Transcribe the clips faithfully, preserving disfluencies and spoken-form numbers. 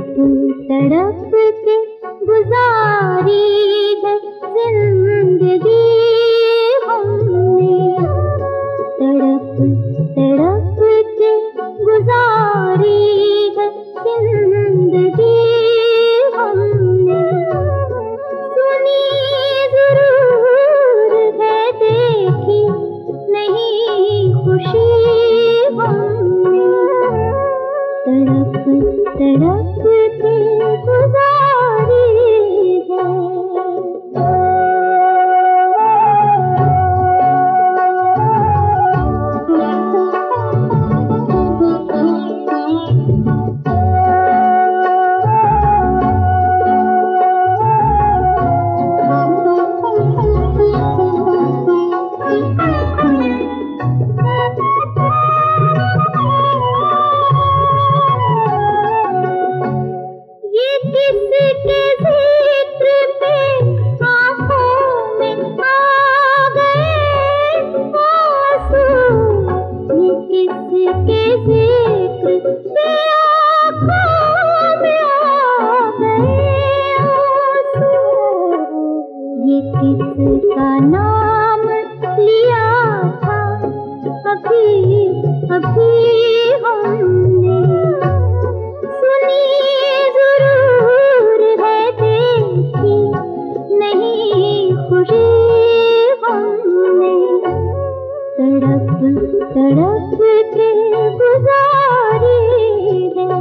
तड़प तड़प के गुजारी है जिंदगी हमने, तड़प तड़प के गुजारी है जिंदगी हमने। सुनी जरूर है देखी नहीं खुशी हमने, तड़प तड़प के गुजारी है। किसका नाम लिया था अभी अभी हमने, सुनी जरूर है देखी नहीं खुशी हमने, तड़प तड़प के गुजारी है।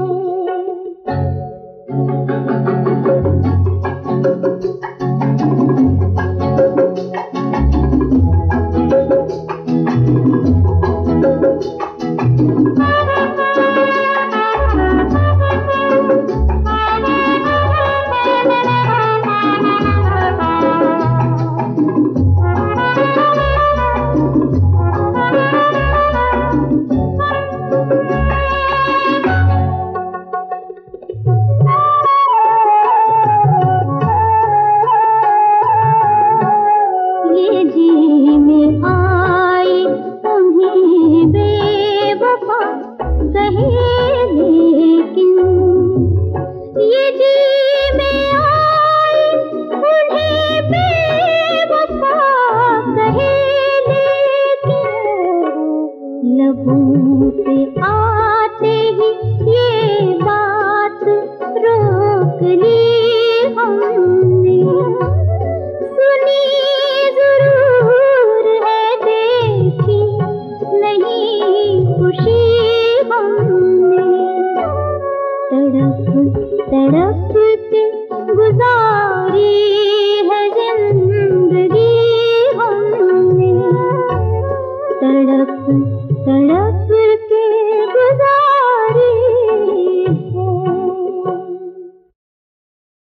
लबों पे आते ही ये बात रोक ली हमने, सुनी जरूर है देखी नहीं खुशी हमने, तड़प तड़प के गुजारी है जिंदगी हमने, तड़प